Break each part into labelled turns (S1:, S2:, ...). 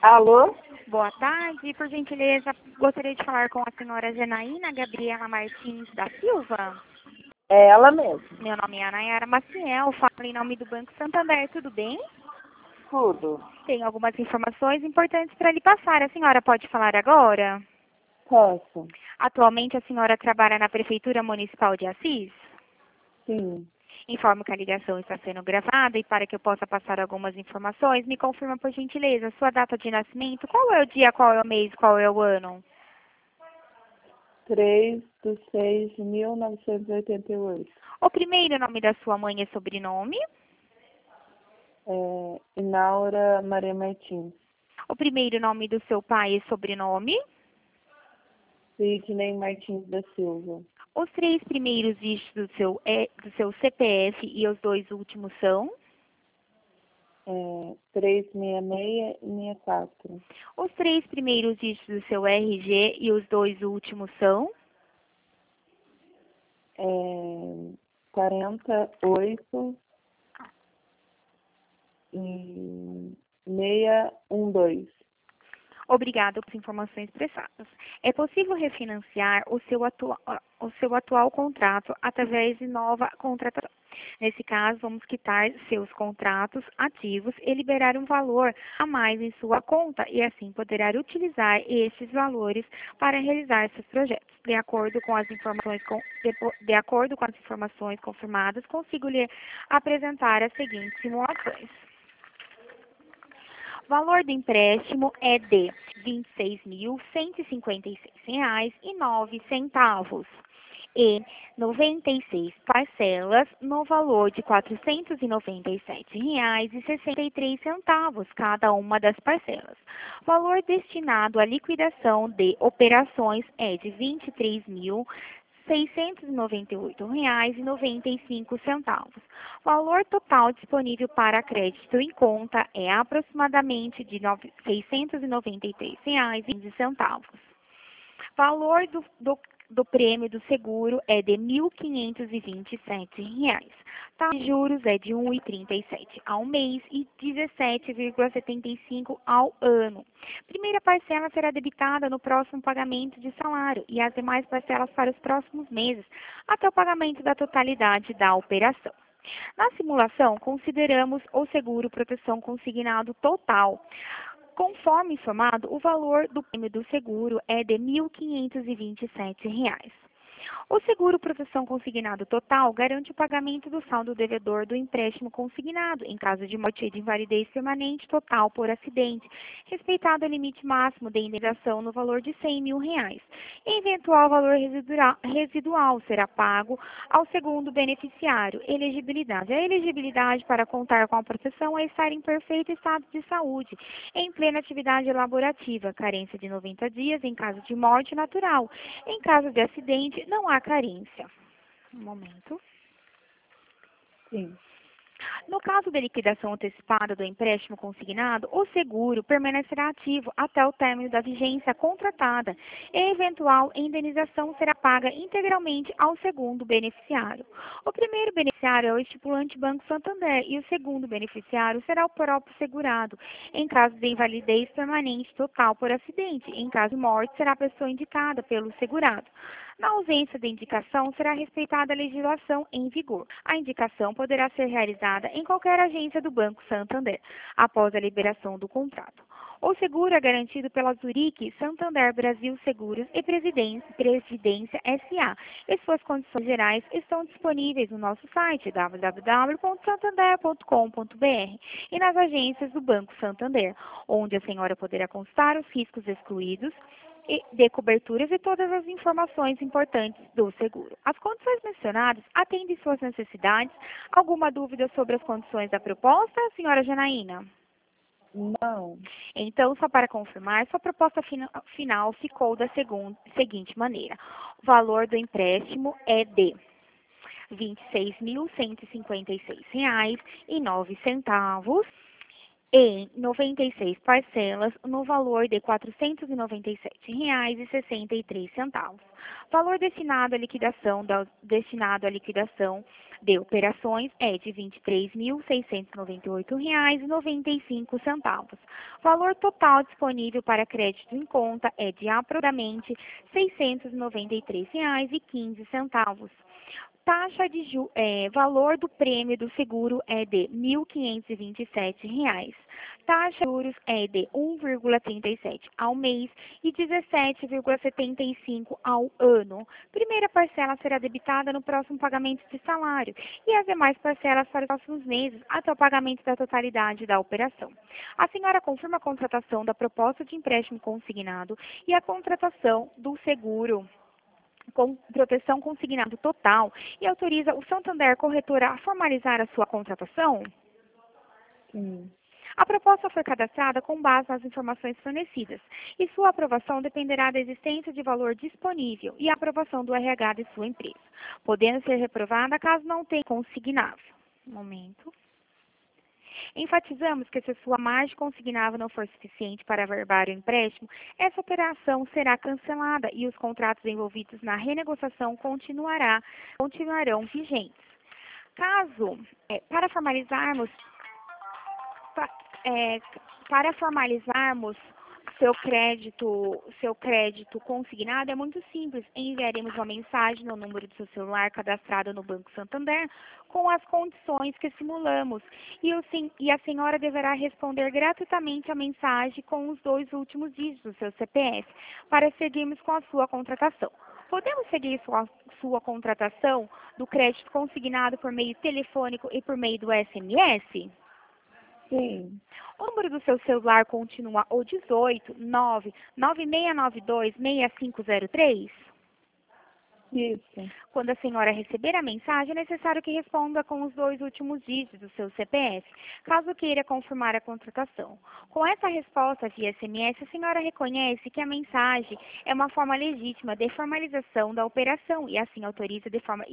S1: Alô?
S2: Boa tarde, por gentileza, gostaria de falar com a senhora Janaína Gabriela Martins da Silva.
S1: É ela mesmo.
S2: Meu nome é Anayara Maciel, falo em nome do Banco Santander, tudo bem?
S1: Tudo.
S2: Tenho algumas informações importantes para lhe passar. A senhora pode falar agora?
S1: Posso?
S2: Atualmente a senhora trabalha na Prefeitura Municipal de Assis?
S1: Sim.
S2: Informo que a ligação está sendo gravada e para que eu possa passar algumas informações, me confirma por gentileza sua data de nascimento, qual é o dia, qual é o mês, qual é o ano?
S1: 3/6/1988.
S2: O primeiro nome da sua mãe é sobrenome?
S1: Inaura Maria Martins.
S2: O primeiro nome do seu pai é sobrenome?
S1: Sidney Martins da Silva.
S2: Os três primeiros dígitos do seu CPF e os dois últimos são?
S1: 366 e 64.
S2: Os três primeiros dígitos do seu RG e os dois últimos são?
S1: 48 e 612.
S2: Obrigada pelas informações prestadas. É possível refinanciar o seu atual contrato através de nova contratação. Nesse caso, vamos quitar seus contratos ativos e liberar um valor a mais em sua conta e assim poderá utilizar estes valores para realizar seus projetos. De acordo com as informações confirmadas, consigo lhe apresentar as seguintes simulações. O valor do empréstimo é de R$ 26.156,09 e 96 parcelas no valor de R$ 497,63 cada uma das parcelas. O valor destinado à liquidação de operações é de R$ 23.698,95. O valor total disponível para crédito em conta é aproximadamente de R$ 693,15. Valor do prêmio do seguro é de R$ 1.527. Taxa de juros é de 1,37 ao mês e 17,75 ao ano. Primeira parcela será debitada no próximo pagamento de salário e as demais parcelas para os próximos meses, até o pagamento da totalidade da operação. Na simulação, consideramos o seguro proteção consignado total. Conforme informado, o valor do prêmio do seguro é de R$ 1.527. O seguro proteção consignado total garante o pagamento do saldo devedor do empréstimo consignado, em caso de morte e de invalidez permanente total por acidente, respeitado o limite máximo de indenização no valor de R$ 100.000. Eventual valor residual será pago ao segundo beneficiário. Elegibilidade. A elegibilidade para contar com a proteção é estar em perfeito estado de saúde, em plena atividade laborativa, carência de 90 dias em caso de morte natural. Em caso de acidente, não há carência. Um momento.
S1: Sim.
S2: No caso de liquidação antecipada do empréstimo consignado, o seguro permanecerá ativo até o término da vigência contratada e eventual indenização será paga integralmente ao segundo beneficiário. O primeiro beneficiário é o estipulante Banco Santander e o segundo beneficiário será o próprio segurado, em caso de invalidez permanente total por acidente. Em caso de morte, será a pessoa indicada pelo segurado. Na ausência de indicação, será respeitada a legislação em vigor. A indicação poderá ser realizada em qualquer agência do Banco Santander, após a liberação do contrato. O seguro é garantido pela Zurique, Santander Brasil Seguros e Previdência SA. E suas condições gerais estão disponíveis no nosso site www.santander.com.br e nas agências do Banco Santander, onde a senhora poderá consultar os riscos excluídos de coberturas e todas as informações importantes do seguro. As condições mencionadas atendem suas necessidades. Alguma dúvida sobre as condições da proposta, senhora Janaína?
S1: Não.
S2: Então, só para confirmar, sua proposta final ficou da seguinte maneira. O valor do empréstimo é de R$ 26.156,09 em 96 parcelas no valor de R$ 497,63. Valor destinado à liquidação de operações é de R$ 23.698,95. Valor total disponível para crédito em conta é de aproximadamente R$ 693,15. Valor do prêmio do seguro é de R$ 1.527. Taxa de juros é de 1,37 ao mês e 17,75 ao ano. Primeira parcela será debitada no próximo pagamento de salário e as demais parcelas para os próximos meses até o pagamento da totalidade da operação. A senhora confirma a contratação da proposta de empréstimo consignado e a contratação do seguro com proteção consignado total e autoriza o Santander Corretora a formalizar a sua contratação?
S1: Sim.
S2: A proposta foi cadastrada com base nas informações fornecidas e sua aprovação dependerá da existência de valor disponível e a aprovação do RH de sua empresa, podendo ser reprovada caso não tenha consignável. Enfatizamos que se sua margem consignável não for suficiente para averbar o empréstimo, essa operação será cancelada e os contratos envolvidos na renegociação continuarão vigentes. Para formalizarmos seu crédito consignado é muito simples. Enviaremos uma mensagem no número do seu celular cadastrado no Banco Santander com as condições que simulamos e a senhora deverá responder gratuitamente a mensagem com os 2 últimos dígitos do seu CPF para seguirmos com a sua contratação. Podemos seguir sua contratação do crédito consignado por meio telefônico e por meio do SMS?
S1: Sim.
S2: O número do seu celular continua o 18 99692 6503?
S1: Isso.
S2: Quando a senhora receber a mensagem, é necessário que responda com os 2 últimos dígitos do seu CPF, caso queira confirmar a contratação. Com essa resposta via SMS, a senhora reconhece que a mensagem é uma forma legítima de formalização da operação e assim autoriza de forma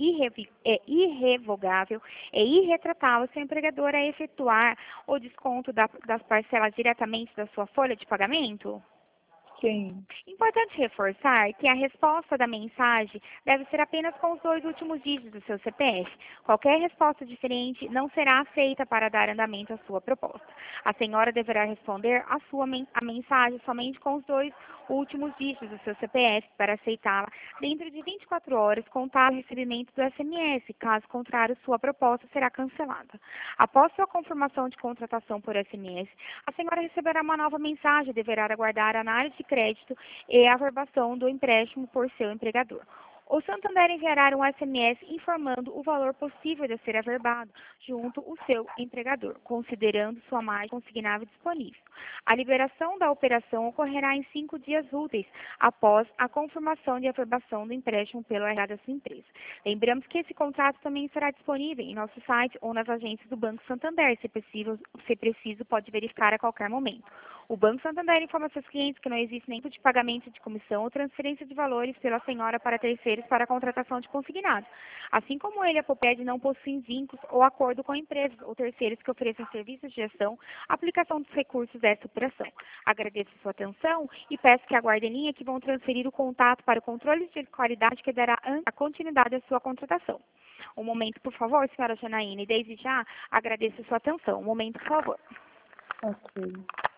S2: irrevogável e irretratável seu empregador a efetuar o desconto das parcelas diretamente da sua folha de pagamento?
S1: Sim.
S2: Importante reforçar que a resposta da mensagem deve ser apenas com os 2 últimos dígitos do seu CPF. Qualquer resposta diferente não será aceita para dar andamento à sua proposta. A senhora deverá responder a mensagem somente com os 2 últimos dígitos do seu CPF para aceitá-la dentro de 24 horas, contado o recebimento do SMS. Caso contrário, sua proposta será cancelada. Após sua confirmação de contratação por SMS, a senhora receberá uma nova mensagem e deverá aguardar a análise de crédito e a averbação do empréstimo por seu empregador. O Santander enviará um SMS informando o valor possível de ser averbado junto ao seu empregador, considerando sua margem consignável disponível. A liberação da operação ocorrerá em 5 dias úteis após a confirmação de averbação do empréstimo pelo RH da sua empresa. Lembramos que esse contrato também estará disponível em nosso site ou nas agências do Banco Santander. Se preciso, pode verificar a qualquer momento. O Banco Santander informa seus clientes que não existe nenhum tipo de pagamento de comissão ou transferência de valores pela senhora para terceiros para a contratação de consignado. Assim como ele, a Poped não possui vínculos ou acordo com empresas ou terceiros que ofereçam serviços de gestão, aplicação dos recursos desta operação. Agradeço a sua atenção e peço que aguarde em linha que vão transferir o contato para o controle de qualidade que dará a continuidade à sua contratação. Um momento, por favor, senhora Janaína, e desde já agradeço a sua atenção. Um momento, por favor.
S1: Ok.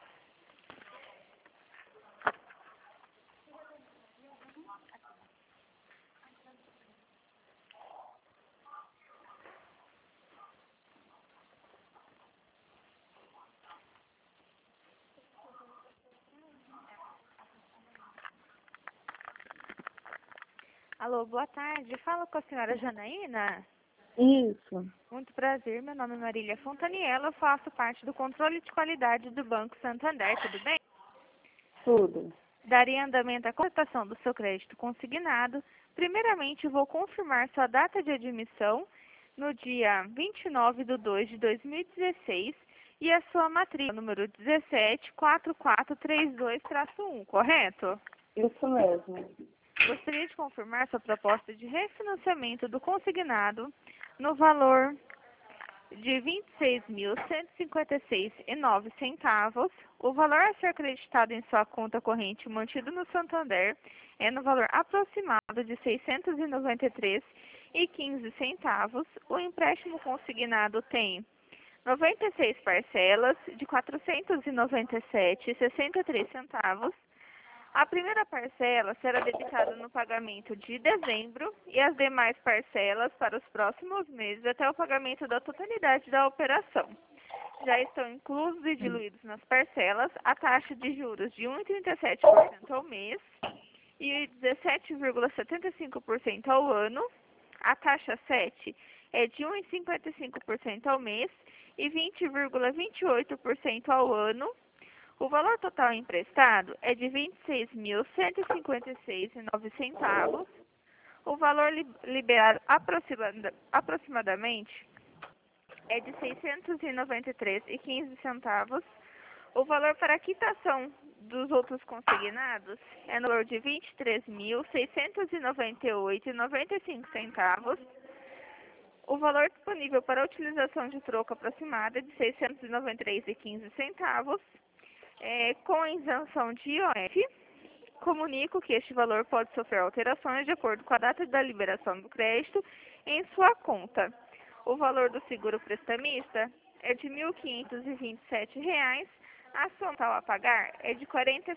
S2: Alô, boa tarde. Falo com a senhora Janaína.
S1: Isso.
S2: Muito prazer, meu nome é Marília Fontaniello, eu faço parte do controle de qualidade do Banco Santander, tudo bem?
S1: Tudo.
S2: Daria andamento à contratação do seu crédito consignado. Primeiramente, vou confirmar sua data de admissão no dia 29/2/2016 e a sua matrícula, número 174432-1, correto?
S1: Isso mesmo.
S2: Gostaria de confirmar sua proposta de refinanciamento do consignado no valor
S3: de R$ 26.156,09. O valor a ser acreditado em sua conta corrente mantido no Santander é no valor aproximado de R$ 693,15. O empréstimo consignado tem 96 parcelas de R$ 497,63. A primeira parcela será debitada no pagamento de dezembro e as demais parcelas para os próximos meses até o pagamento da totalidade da operação. Já estão inclusos e diluídos nas parcelas a taxa de juros de 1,37% ao mês e 17,75% ao ano. A taxa 7 é de 1,55% ao mês e 20,28% ao ano. O valor total emprestado é de R$ 26.156,09. O valor liberado aproximadamente é de R$ 693,15. O valor para a quitação dos outros consignados é no valor de R$ 23.698,95. O valor disponível para a utilização de troco aproximado é de R$ 693,15. Com isenção de IOF, comunico que este valor pode sofrer alterações de acordo com a data da liberação do crédito em sua conta. O valor do seguro prestamista é de R$ 1.527. A soma total a pagar é de R$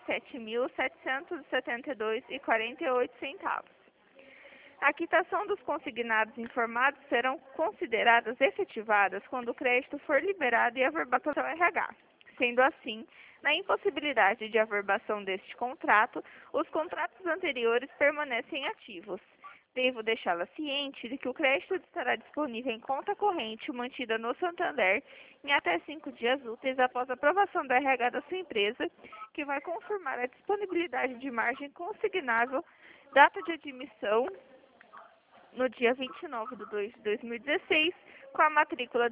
S3: 47.772,48. A quitação dos consignados informados serão consideradas efetivadas quando o crédito for liberado e averbado pelo RH. Sendo assim, na impossibilidade de averbação deste contrato, os contratos anteriores permanecem ativos. Devo deixá-la ciente de que o crédito estará disponível em conta corrente mantida no Santander em até 5 dias úteis após a aprovação do RH da sua empresa, que vai confirmar a disponibilidade de margem consignável, data de admissão no dia 29/2 de 2016, com a matrícula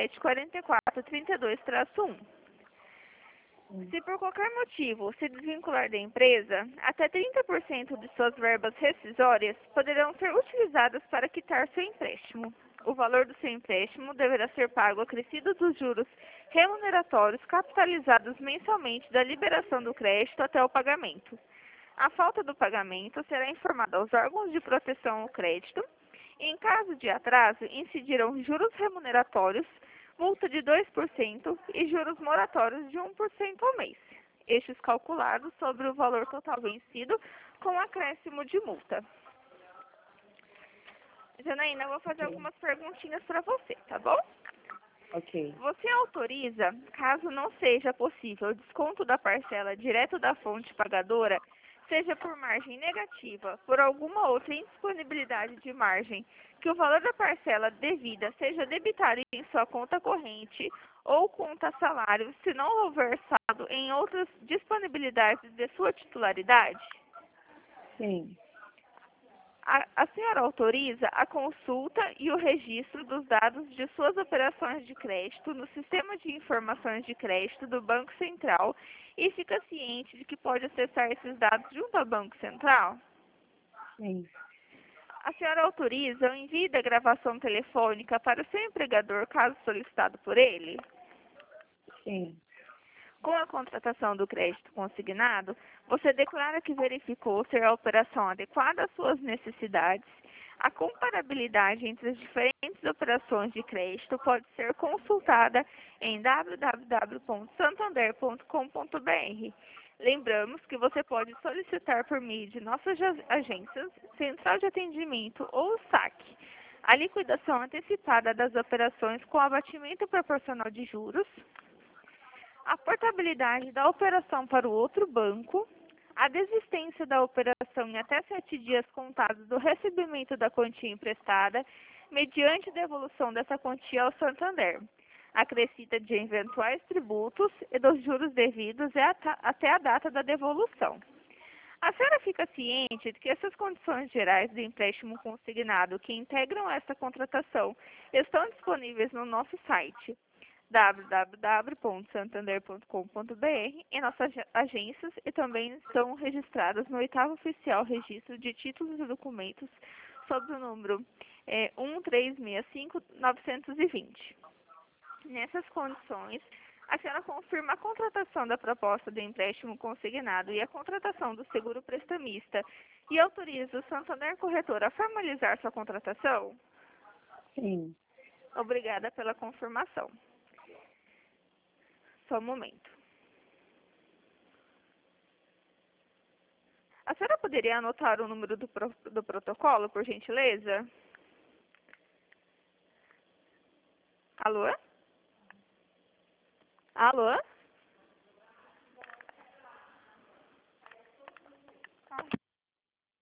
S3: 174432-1. Se por qualquer motivo se desvincular da empresa, até 30% de suas verbas rescisórias poderão ser utilizadas para quitar seu empréstimo. O valor do seu empréstimo deverá ser pago acrescido dos juros remuneratórios capitalizados mensalmente da liberação do crédito até o pagamento. A falta do pagamento será informada aos órgãos de proteção ao crédito. Em caso de atraso, incidirão juros remuneratórios, multa de 2% e juros moratórios de 1% ao mês. Estes calculados sobre o valor total vencido com acréscimo de multa. Janaína, eu vou fazer algumas perguntinhas para você, tá bom?
S1: Ok.
S3: Você autoriza, caso não seja possível o desconto da parcela direto da fonte pagadora, seja por margem negativa, por alguma outra indisponibilidade de margem, que o valor da parcela devida seja debitado em sua conta corrente ou conta salário, se não houver saldo em outras disponibilidades de sua titularidade?
S1: Sim.
S3: A senhora autoriza a consulta e o registro dos dados de suas operações de crédito no Sistema de Informações de Crédito do Banco Central e fica ciente de que pode acessar esses dados junto ao Banco Central?
S1: Sim.
S3: A senhora autoriza o envio da gravação telefônica para o seu empregador, caso solicitado por ele?
S1: Sim.
S3: Com a contratação do crédito consignado, você declara que verificou ser a operação adequada às suas necessidades. A comparabilidade entre as diferentes operações de crédito pode ser consultada em www.santander.com.br. Lembramos que você pode solicitar por meio de nossas agências, Central de Atendimento ou SAC, a liquidação antecipada das operações com abatimento proporcional de juros, a portabilidade da operação para o outro banco, a desistência da operação em até 7 dias contados do recebimento da quantia emprestada, mediante devolução dessa quantia ao Santander, acrescida de eventuais tributos e dos juros devidos até a data da devolução. A senhora fica ciente de que essas condições gerais do empréstimo consignado que integram esta contratação estão disponíveis no nosso site www.santander.com.br em nossas agências e também estão registradas no 8º Oficial Registro de Títulos e Documentos sob o número 1365920. Nessas condições, a senhora confirma a contratação da proposta do empréstimo consignado e a contratação do seguro prestamista e autoriza o Santander Corretora a formalizar sua contratação?
S1: Sim.
S3: Obrigada pela confirmação. Só um momento. A senhora poderia anotar o número do protocolo, por gentileza? Alô? Alô?